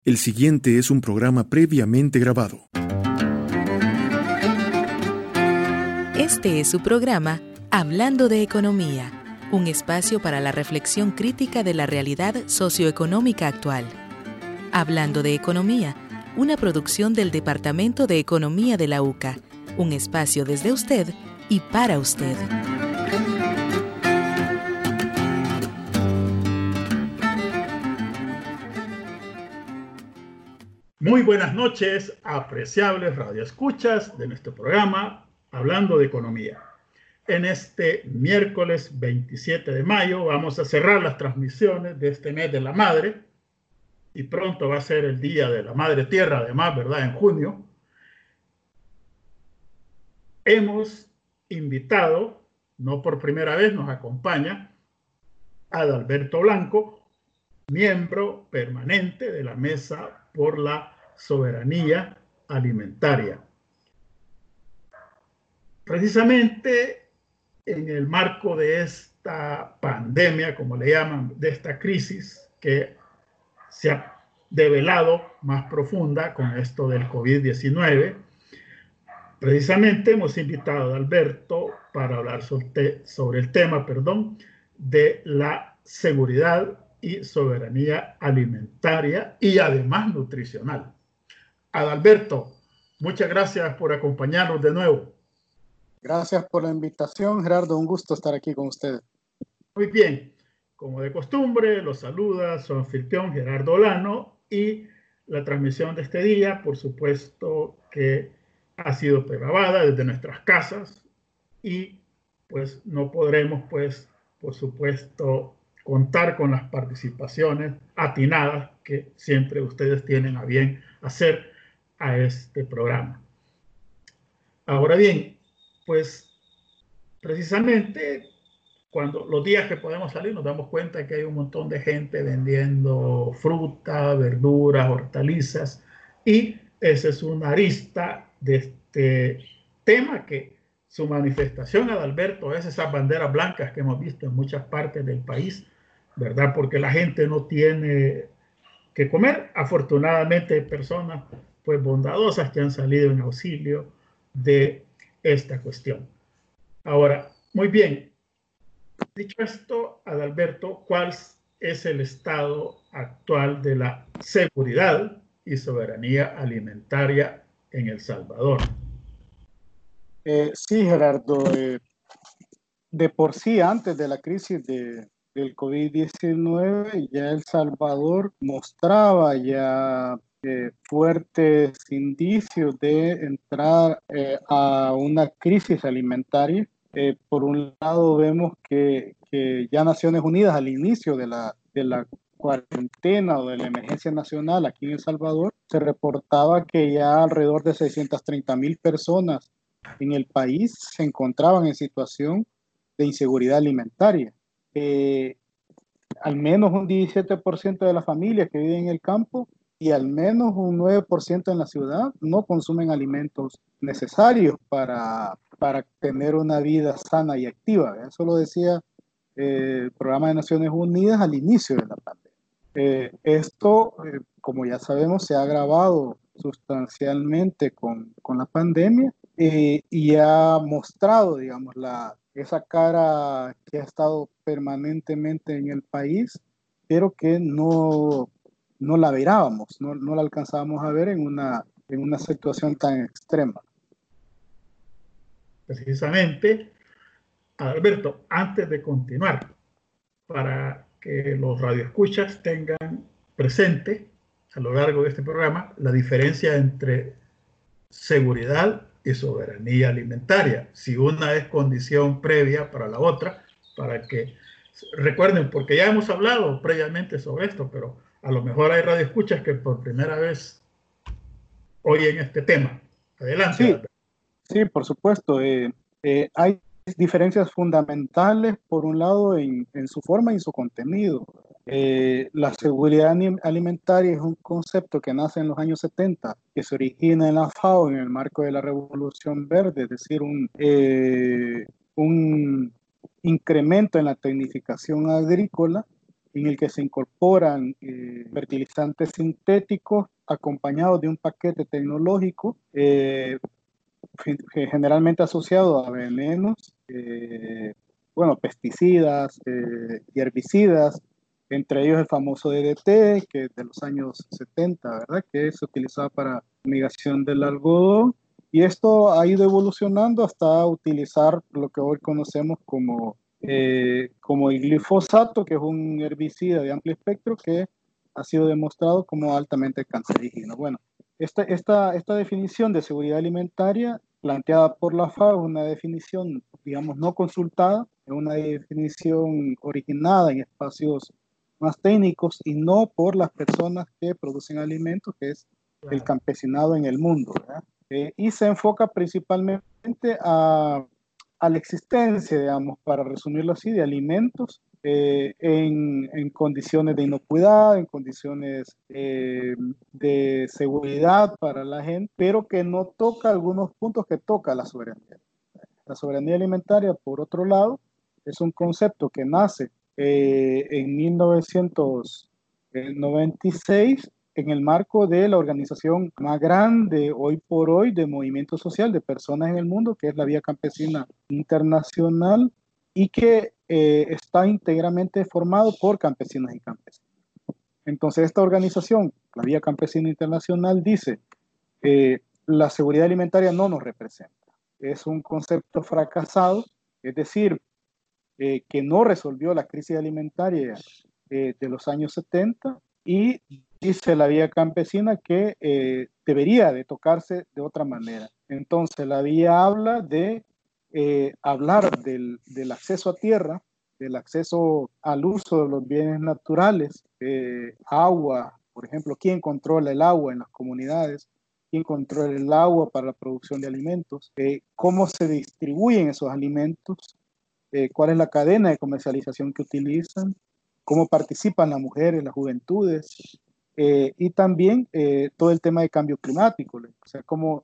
El siguiente es un programa previamente grabado. Este es su programa Hablando de Economía, un espacio para la reflexión crítica de la realidad socioeconómica actual. Hablando de Economía, una producción del Departamento de Economía de la UCA, un espacio desde usted y para usted. Muy buenas noches, apreciables radioescuchas de nuestro programa Hablando de Economía. En este miércoles 27 de mayo vamos a cerrar las transmisiones de este mes de la Madre y pronto va a ser el Día de la Madre Tierra, además, ¿verdad? En junio. Hemos invitado, no por primera vez nos acompaña, a Adalberto Blanco, miembro permanente de la Mesa por la Soberanía Alimentaria. Precisamente en el marco de esta pandemia, como le llaman, de esta crisis que se ha develado más profunda con esto del COVID-19, precisamente hemos invitado a Alberto para hablar sobre el tema, de la seguridad y soberanía alimentaria y además nutricional. Adalberto, muchas gracias por acompañarnos de nuevo. Gracias por la invitación, Gerardo. Un gusto estar aquí con ustedes. Muy bien, como de costumbre, los saluda su anfitrión Gerardo Olano y la transmisión de este día, por supuesto que ha sido grabada desde nuestras casas y pues no podremos, pues, por supuesto, contar con las participaciones atinadas que siempre ustedes tienen a bien hacer a este programa. Ahora bien, pues precisamente cuando los días que podemos salir nos damos cuenta que hay un montón de gente vendiendo fruta, verduras, hortalizas y esa es una arista de este tema que su manifestación, Adalberto, es esas banderas blancas que hemos visto en muchas partes del país, ¿verdad? Porque la gente no tiene que comer. Afortunadamente hay personas pues bondadosas que han salido en auxilio de esta cuestión. Ahora, muy bien, dicho esto, Adalberto, ¿cuál es el estado actual de la seguridad y soberanía alimentaria en El Salvador? Sí, Gerardo. De por sí, antes de la crisis del COVID-19, ya El Salvador mostraba ya fuertes indicios de entrar a una crisis alimentaria. Por un lado, vemos que ya Naciones Unidas, al inicio de la cuarentena o de la emergencia nacional aquí en El Salvador, se reportaba que ya alrededor de 630,000 personas en el país se encontraban en situación de inseguridad alimentaria. Al menos un 17% de las familias que viven en el campo y al menos un 9% en la ciudad no consumen alimentos necesarios para tener una vida sana y activa. Eso lo decía el Programa de Naciones Unidas al inicio de la pandemia. Esto, como ya sabemos, se ha agravado sustancialmente con la pandemia y ha mostrado, digamos, esa cara que ha estado permanentemente en el país, pero que no la verábamos, no la alcanzábamos a ver en una situación tan extrema. Precisamente, Alberto, antes de continuar, para que los radioescuchas tengan presente a lo largo de este programa la diferencia entre seguridad y soberanía alimentaria. Si una es condición previa para la otra, para que recuerden, porque ya hemos hablado previamente sobre esto, pero a lo mejor hay radioescuchas que por primera vez oyen este tema. Adelante. Sí, por supuesto. Hay diferencias fundamentales, por un lado, en su forma y en su contenido. La seguridad alimentaria es un concepto que nace en los años 70, que se origina en la FAO en el marco de la Revolución Verde, es decir, un incremento en la tecnificación agrícola en el que se incorporan fertilizantes sintéticos acompañados de un paquete tecnológico generalmente asociado a venenos, pesticidas y herbicidas, entre ellos el famoso DDT, que es de los años 70, ¿verdad? Que se utilizaba para fumigación del algodón. Y esto ha ido evolucionando hasta utilizar lo que hoy conocemos como el glifosato, que es un herbicida de amplio espectro que ha sido demostrado como altamente cancerígeno. Bueno, esta definición de seguridad alimentaria planteada por la FAO es una definición, digamos, no consultada, es una definición originada en espacios más técnicos y no por las personas que producen alimentos, que es el campesinado en el mundo, ¿verdad? Y se enfoca principalmente a la existencia, digamos, para resumirlo así, de alimentos en condiciones de inocuidad, en condiciones de seguridad para la gente, pero que no toca algunos puntos que toca la soberanía. La soberanía alimentaria, por otro lado, es un concepto que nace en 1996 en el marco de la organización más grande hoy por hoy de movimiento social de personas en el mundo, que es la Vía Campesina Internacional, y que está íntegramente formado por campesinos y campesinas. Entonces, esta organización, la Vía Campesina Internacional, dice la seguridad alimentaria no nos representa. Es un concepto fracasado, es decir, que no resolvió la crisis alimentaria de los años 70, y dice la Vía Campesina que debería de tocarse de otra manera. Entonces, la Vía habla de hablar del acceso a tierra, del acceso al uso de los bienes naturales, agua, por ejemplo, quién controla el agua en las comunidades, quién controla el agua para la producción de alimentos, cómo se distribuyen esos alimentos, cuál es la cadena de comercialización que utilizan, cómo participan las mujeres, las juventudes, y también todo el tema de cambio climático, o sea, cómo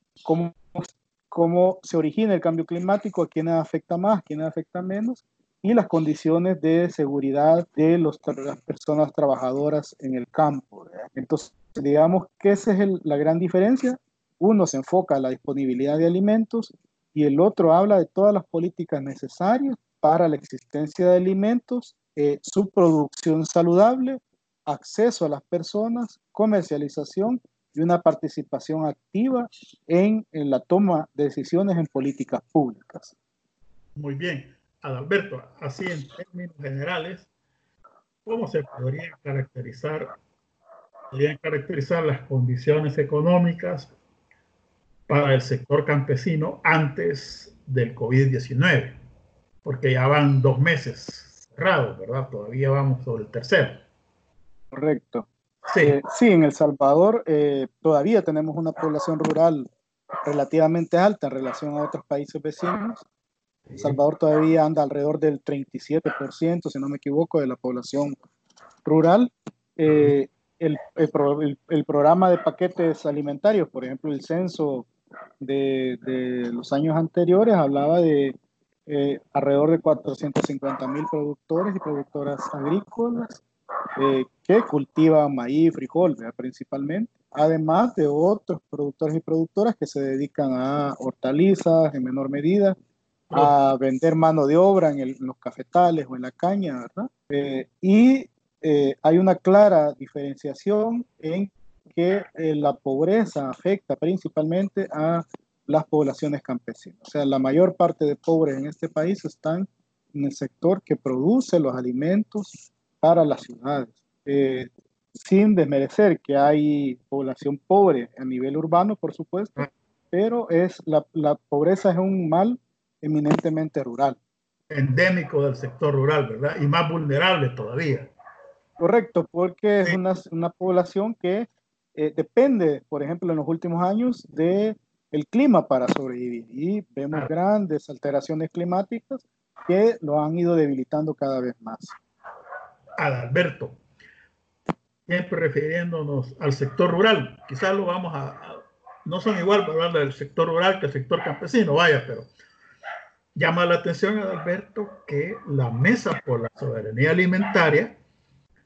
se origina el cambio climático, a quiénes afecta más, a quiénes afecta menos, y las condiciones de seguridad de las personas trabajadoras en el campo, ¿verdad? Entonces, digamos que esa es la gran diferencia. Uno se enfoca en la disponibilidad de alimentos y el otro habla de todas las políticas necesarias para la existencia de alimentos, su producción saludable, acceso a las personas, comercialización y una participación activa en la toma de decisiones en políticas públicas. Muy bien, Adalberto, así en términos generales, ¿cómo se podrían caracterizar las condiciones económicas para el sector campesino antes del COVID-19? Porque ya van 2 meses cerrados, ¿verdad? Todavía vamos sobre el tercero. Correcto. Sí. Sí, en El Salvador todavía tenemos una población rural relativamente alta en relación a otros países vecinos. El Salvador todavía anda alrededor del 37%, si no me equivoco, de la población rural. El programa de paquetes alimentarios, por ejemplo, el censo de los años anteriores hablaba de alrededor de 450,000 productores y productoras agrícolas que cultivan maíz, frijol, ¿verdad? Principalmente, además de otros productores y productoras que se dedican a hortalizas en menor medida, a vender mano de obra en los cafetales o en la caña, ¿verdad? Hay una clara diferenciación en que la pobreza afecta principalmente a las poblaciones campesinas. O sea, la mayor parte de pobres en este país están en el sector que produce los alimentos para las ciudades. Sin desmerecer que hay población pobre a nivel urbano, por supuesto, pero la pobreza es un mal eminentemente rural. Endémico del sector rural, ¿verdad? Y más vulnerable todavía. Correcto, porque es una población que depende, por ejemplo, en los últimos años del clima para sobrevivir, y vemos grandes alteraciones climáticas que lo han ido debilitando cada vez más. Adalberto, siempre refiriéndonos al sector rural, quizás lo vamos no son igual para hablar del sector rural que el sector campesino, vaya, pero llama la atención, Adalberto, que la Mesa por la Soberanía Alimentaria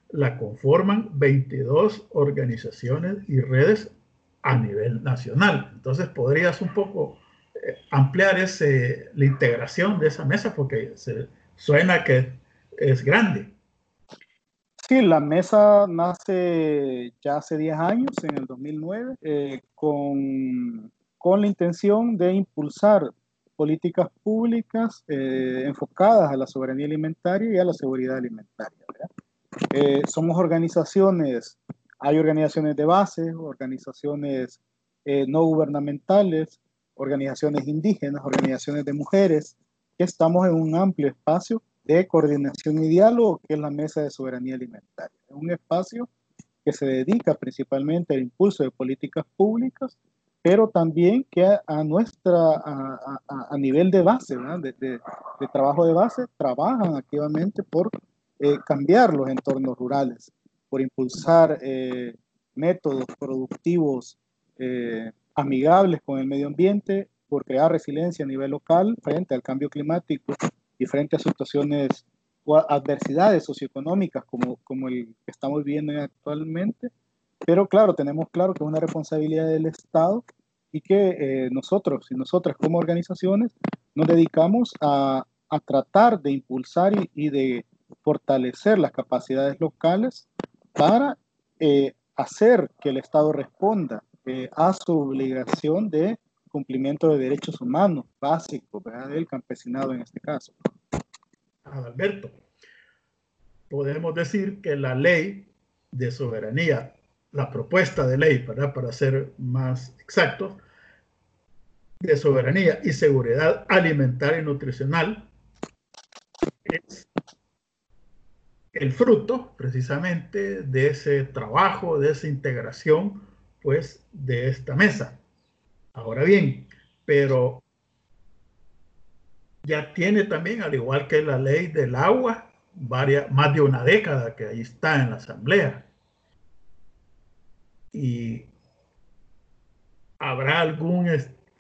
la conforman 22 organizaciones y redes a nivel nacional. Entonces, podrías un poco ampliar la integración de esa mesa, porque suena que es grande. Sí, la mesa nace ya hace 10 años, en el 2009, con la intención de impulsar políticas públicas enfocadas a la soberanía alimentaria y a la seguridad alimentaria, ¿verdad? Somos organizaciones, hay organizaciones de base, organizaciones no gubernamentales, organizaciones indígenas, organizaciones de mujeres, que estamos en un amplio espacio de coordinación y diálogo, que es la Mesa de Soberanía Alimentaria. Es un espacio que se dedica principalmente al impulso de políticas públicas, pero también que a nivel de base, ¿verdad? De trabajo de base, trabajan activamente por cambiar los entornos rurales, por impulsar métodos productivos amigables con el medio ambiente, por crear resiliencia a nivel local frente al cambio climático y frente a situaciones o adversidades socioeconómicas como el que estamos viviendo actualmente. Pero claro, tenemos claro que es una responsabilidad del Estado y que nosotros y nosotras como organizaciones nos dedicamos a tratar de impulsar y de fortalecer las capacidades locales para hacer que el Estado responda a su obligación de cumplimiento de derechos humanos básicos, ¿verdad? Del campesinado en este caso. Adalberto, podemos decir que la ley de soberanía, la propuesta de ley, ¿verdad? Para ser más exactos, de soberanía y seguridad alimentaria y nutricional, es el fruto precisamente de ese trabajo, de esa integración, pues, de esta mesa. Ahora bien, pero ya tiene también, al igual que la ley del agua, más de una década que ahí está en la Asamblea. Y habrá algún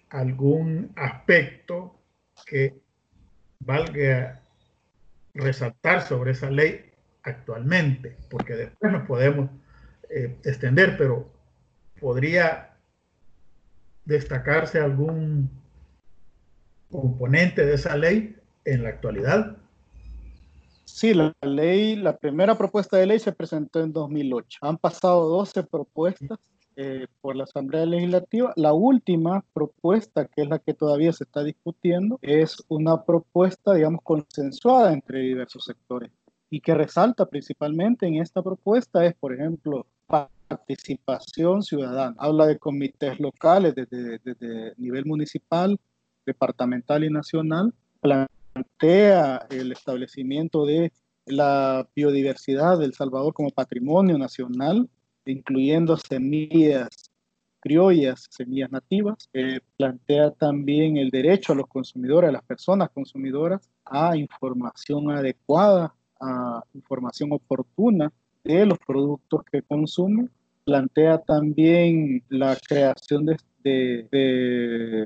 aspecto que valga resaltar sobre esa ley actualmente, porque después nos podemos extender, pero podría destacarse algún componente de esa ley en la actualidad. Sí, la primera propuesta de ley se presentó en 2008. Han pasado 12 propuestas por la Asamblea Legislativa. La última propuesta, que es la que todavía se está discutiendo, es una propuesta, digamos, consensuada entre diversos sectores y que resalta principalmente en esta propuesta es, por ejemplo, participación ciudadana. Habla de comités locales desde nivel municipal, departamental y nacional. Plantea el establecimiento de la biodiversidad de El Salvador como patrimonio nacional, incluyendo semillas criollas, semillas nativas. Plantea también el derecho a los consumidores, a las personas consumidoras, a información adecuada, a información oportuna de los productos que consumen. Plantea también la creación de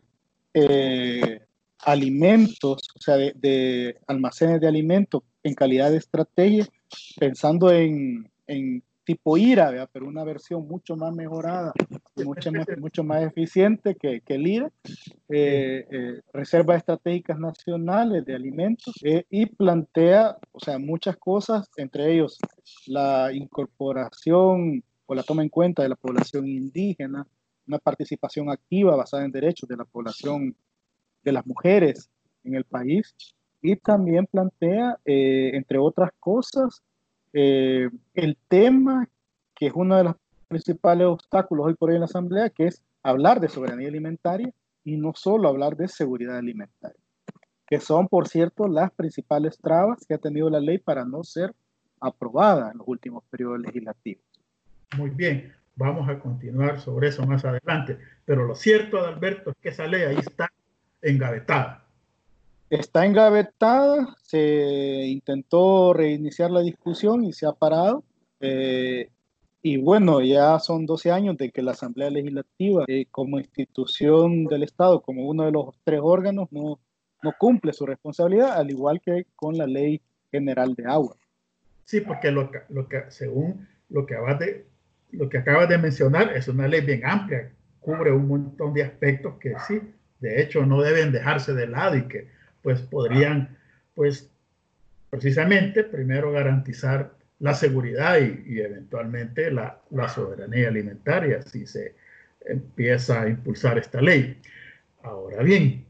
alimentos, o sea, de almacenes de alimentos en calidad de estrategia, pensando en tipo IRA, ¿verdad? Pero una versión mucho más mejorada, mucho más eficiente que el IRA, reservas estratégicas nacionales de alimentos, y plantea, o sea, muchas cosas, entre ellos la incorporación o la toma en cuenta de la población indígena, una participación activa basada en derechos de la población, de las mujeres en el país, y también plantea, entre otras cosas, el tema que es uno de los principales obstáculos hoy por hoy en la Asamblea, que es hablar de soberanía alimentaria y no solo hablar de seguridad alimentaria, que son, por cierto, las principales trabas que ha tenido la ley para no ser aprobada en los últimos periodos legislativos. Muy bien, vamos a continuar sobre eso más adelante, pero lo cierto, Adalberto, es que esa ley ahí está engavetada. Está engavetada, se intentó reiniciar la discusión y se ha parado. Y bueno, ya son 12 años de que la Asamblea Legislativa, como institución del Estado, como uno de los 3 órganos, no cumple su responsabilidad, al igual que con la Ley General de Agua. Sí, porque según lo que acabas de mencionar, es una ley bien amplia, cubre un montón de aspectos que sí, de hecho, no deben dejarse de lado y que pues podrían, pues precisamente, primero garantizar la seguridad y eventualmente la soberanía alimentaria si se empieza a impulsar esta ley. Ahora bien,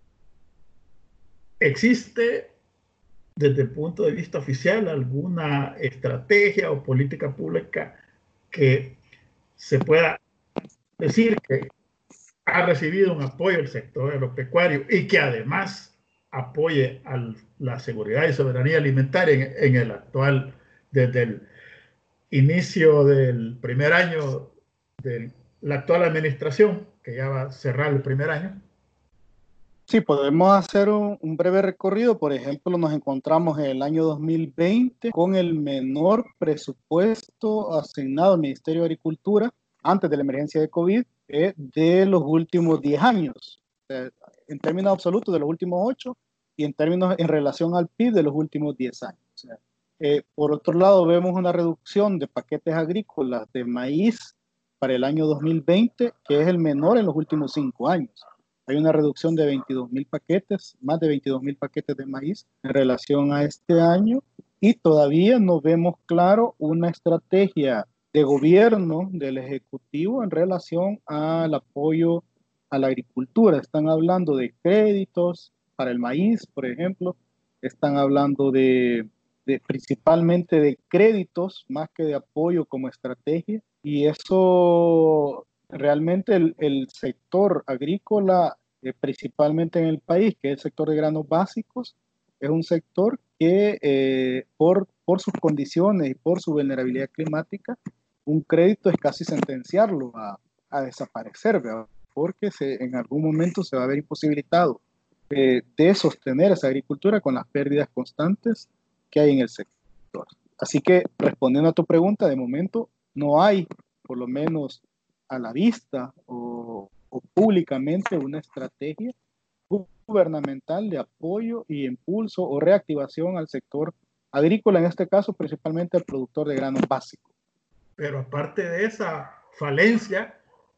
¿existe desde el punto de vista oficial alguna estrategia o política pública que se pueda decir que ha recibido un apoyo del sector agropecuario y que además apoye a la seguridad y soberanía alimentaria en el actual, desde el inicio del primer año de la actual administración, que ya va a cerrar el primer año? Sí, podemos hacer un breve recorrido. Por ejemplo, nos encontramos en el año 2020 con el menor presupuesto asignado al Ministerio de Agricultura antes de la emergencia de COVID de los últimos 10 años. En términos absolutos de los últimos 8 y en términos en relación al PIB de los últimos 10 años. Por otro lado, vemos una reducción de paquetes agrícolas de maíz para el año 2020, que es el menor en los últimos 5 años. Hay una reducción de 22,000 paquetes, más de 22,000 paquetes de maíz en relación a este año, y todavía no vemos claro una estrategia de gobierno del Ejecutivo en relación al apoyo a la agricultura. Están hablando de créditos para el maíz, por ejemplo, están hablando principalmente de créditos más que de apoyo como estrategia, y eso realmente el sector agrícola, principalmente en el país, que es el sector de granos básicos, es un sector que por sus condiciones y por su vulnerabilidad climática, un crédito es casi sentenciarlo a desaparecer, ¿verdad? Porque en algún momento se va a ver imposibilitado de sostener esa agricultura con las pérdidas constantes que hay en el sector. Así que, respondiendo a tu pregunta, de momento no hay, por lo menos a la vista o públicamente, una estrategia gubernamental de apoyo y impulso o reactivación al sector agrícola, en este caso principalmente al productor de granos básicos. Pero aparte de esa falencia,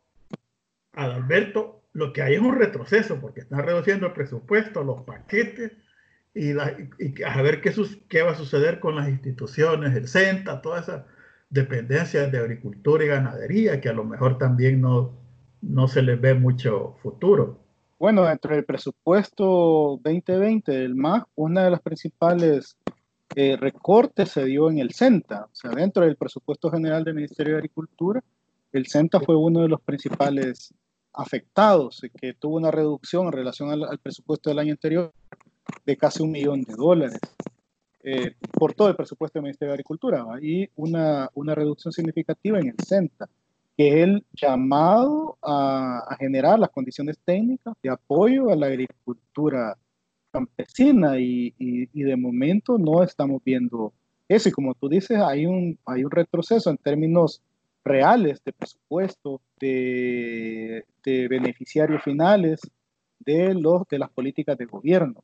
Adalberto, lo que hay es un retroceso porque están reduciendo el presupuesto, los paquetes y a ver qué va a suceder con las instituciones, el CENTA, todas esas dependencias de agricultura y ganadería que a lo mejor también no se les ve mucho futuro. Bueno, dentro del presupuesto 2020 del MAG, una de las principales recortes se dio en el CENTA. O sea, dentro del presupuesto general del Ministerio de Agricultura, el CENTA fue uno de los principales afectados, que tuvo una reducción en relación al presupuesto del año anterior de casi $1 millón por todo el presupuesto del Ministerio de Agricultura, ¿va? Y una reducción significativa en el CENTA, que es el llamado a generar las condiciones técnicas de apoyo a la agricultura campesina, y de momento no estamos viendo eso. Y como tú dices, hay un retroceso en términos reales de presupuesto, de beneficiarios finales de las políticas de gobierno.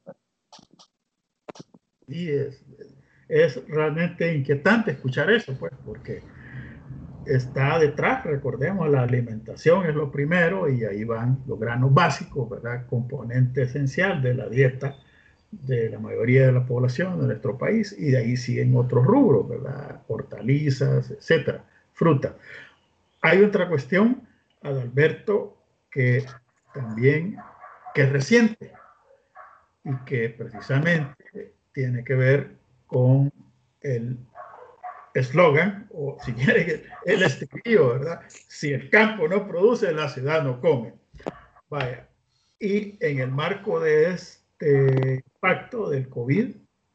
Y es realmente inquietante escuchar eso, pues, porque está detrás, recordemos, la alimentación es lo primero y ahí van los granos básicos, ¿verdad? Componente esencial de la dieta de la mayoría de la población de nuestro país, y de ahí siguen otros rubros, ¿verdad? Hortalizas, etcétera, fruta. Hay otra cuestión, Adalberto, que también que es reciente y que precisamente tiene que ver con el eslogan, o si quiere, el estribillo, ¿verdad? Si el campo no produce, la ciudad no come. Vaya. Y en el marco de este pacto del COVID,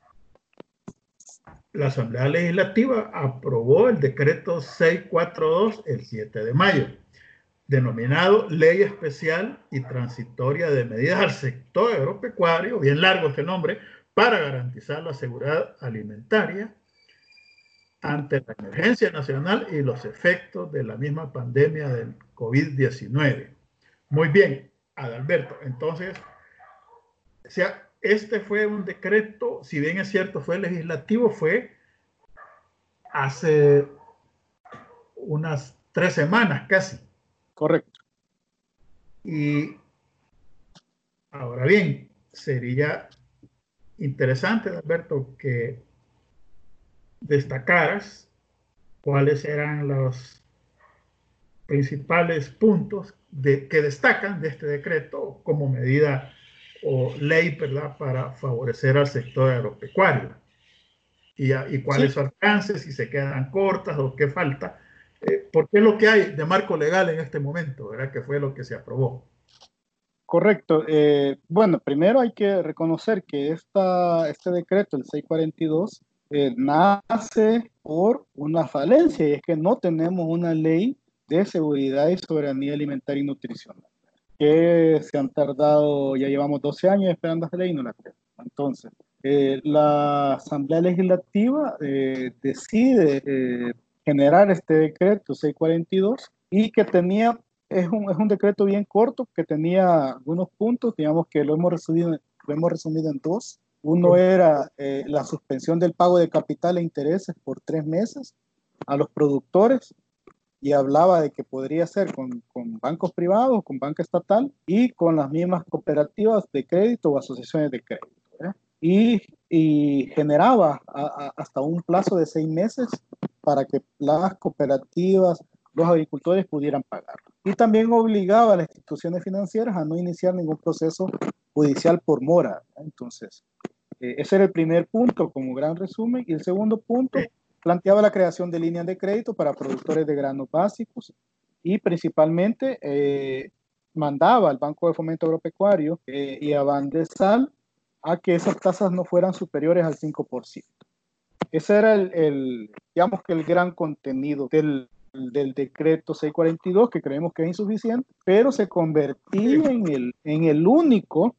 la Asamblea Legislativa aprobó el decreto 642 el 7 de mayo, denominado Ley Especial y Transitoria de Medidas al Sector Agropecuario, bien largo este nombre, para garantizar la seguridad alimentaria ante la emergencia nacional y los efectos de la misma pandemia del COVID-19. Muy bien, Adalberto. Entonces, o sea, este fue un decreto, si bien es cierto, fue legislativo, fue hace unas 3 semanas casi. Correcto. Y ahora bien, sería interesante, Alberto, que destacaras cuáles eran los principales puntos que destacan de este decreto como medida o ley, ¿verdad?, para favorecer al sector agropecuario. Y cuál es su alcance, si se quedan cortas o qué falta, porque es lo que hay de marco legal en este momento, ¿verdad?, que fue lo que se aprobó. Correcto. Bueno, primero hay que reconocer que este decreto, el 642, nace por una falencia, y es que no tenemos una ley de seguridad y soberanía alimentaria y nutricional, que se han tardado, ya llevamos 12 años esperando esta ley y no la tenemos. Entonces, la Asamblea Legislativa decide generar este decreto 642 y que tenía, es un decreto bien corto que tenía algunos puntos, digamos que lo hemos resumido en dos. Uno era la suspensión del pago de capital e intereses por 3 meses a los productores, y hablaba de que podría ser con bancos privados, con banca estatal y con las mismas cooperativas de crédito o asociaciones de crédito, ¿eh? Y generaba hasta un plazo de 6 meses para que las cooperativas, los agricultores pudieran pagar. Y también obligaba a las instituciones financieras a no iniciar ningún proceso judicial por mora. Entonces, ese era el primer punto como gran resumen. Y el segundo punto planteaba la creación de líneas de crédito para productores de granos básicos y principalmente mandaba al Banco de Fomento Agropecuario y a Bandesal a que esas tasas no fueran superiores al 5%. Ese era digamos que el gran contenido del decreto 642, que creemos que es insuficiente, pero se convertía en el único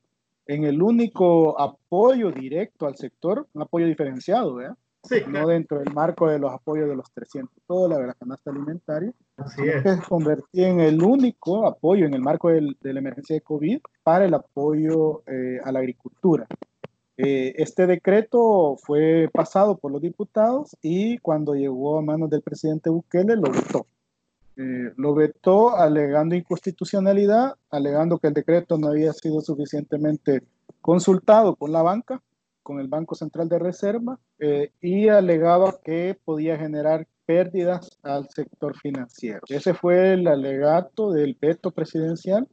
apoyo directo al sector, un apoyo diferenciado, ¿verdad? Sí, No claro. dentro del marco de los apoyos de los $300 de la canasta alimentaria, Así sino es. que se convertía en el único apoyo en el marco de la emergencia de COVID para el apoyo a la agricultura. Este decreto fue pasado por los diputados y cuando llegó a manos del presidente Bukele lo vetó. Lo vetó alegando inconstitucionalidad, alegando que el decreto no había sido suficientemente consultado con la banca, con el Banco Central de Reserva, y alegaba que podía generar pérdidas al sector financiero. Ese fue el alegato del veto presidencial,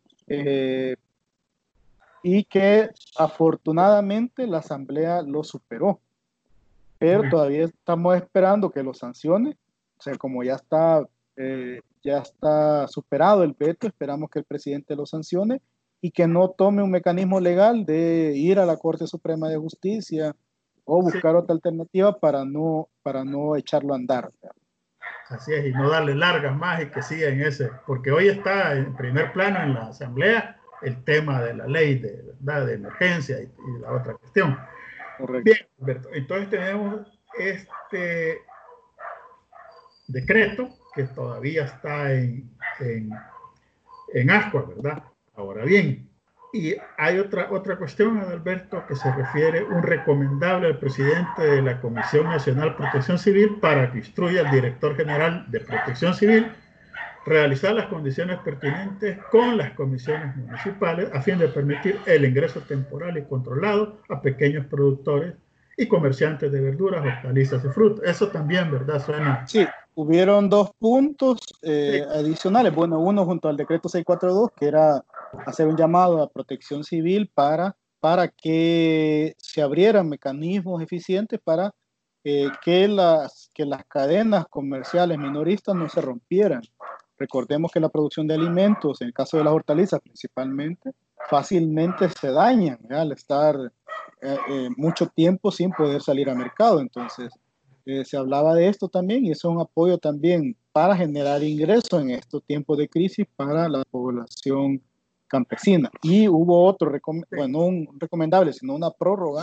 y que afortunadamente la Asamblea lo superó. Pero todavía estamos esperando que lo sancione. O sea, como ya está superado el veto, esperamos que el presidente lo sancione y que no tome un mecanismo legal de ir a la Corte Suprema de Justicia o buscar otra alternativa para no echarlo a andar. Así es, y no darle largas más y que siga en ese, porque hoy está en primer plano en la Asamblea el tema de la ley ¿verdad?, de emergencia y la otra cuestión. Correcto. Bien, Alberto, entonces tenemos este decreto que todavía está en ascuas, ¿verdad? Ahora bien, y hay otra cuestión, Alberto, que se refiere un recomendable al presidente de la Comisión Nacional de Protección Civil para que instruya al director general de Protección Civil realizar las condiciones pertinentes con las comisiones municipales a fin de permitir el ingreso temporal y controlado a pequeños productores y comerciantes de verduras, hortalizas y frutas. Eso también, ¿verdad? Suena. Sí, hubieron 2 puntos Sí. adicionales. Bueno, uno junto al decreto 642, que era hacer un llamado a Protección Civil para que se abrieran mecanismos eficientes para que las cadenas comerciales minoristas no se rompieran. Recordemos que la producción de alimentos, en el caso de las hortalizas principalmente, fácilmente se dañan, ¿verdad?, al estar mucho tiempo sin poder salir al mercado. Entonces, se hablaba de esto también, y eso es un apoyo también para generar ingresos en estos tiempos de crisis para la población campesina. Y hubo otro, no un recomendable, sino una prórroga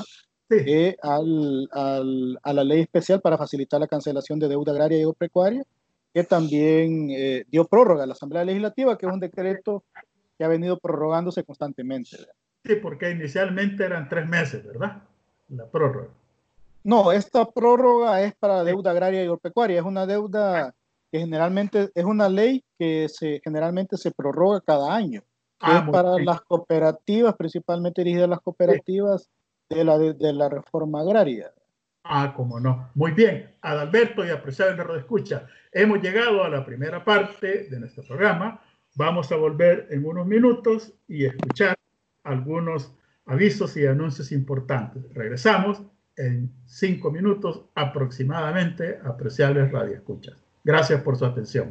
a la ley especial para facilitar la cancelación de deuda agraria y agropecuaria, que también dio prórroga a la Asamblea Legislativa, que es un decreto que ha venido prorrogándose constantemente. Sí, porque inicialmente eran 3 meses, ¿verdad? La prórroga. No, esta prórroga es para deuda agraria y agropecuaria. Es una deuda que generalmente es una ley que generalmente se prorroga cada año. Es para las cooperativas, principalmente dirigida a las cooperativas de la reforma agraria. Cómo no. Muy bien, Adalberto y apreciado Radio Escucha, hemos llegado a la primera parte de nuestro programa. Vamos a volver en unos minutos y escuchar algunos avisos y anuncios importantes. Regresamos en 5 minutos aproximadamente, apreciables Radio Escuchas. Gracias por su atención.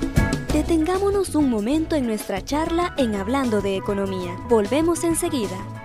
Detengámonos un momento en nuestra charla en Hablando de Economía. Volvemos enseguida.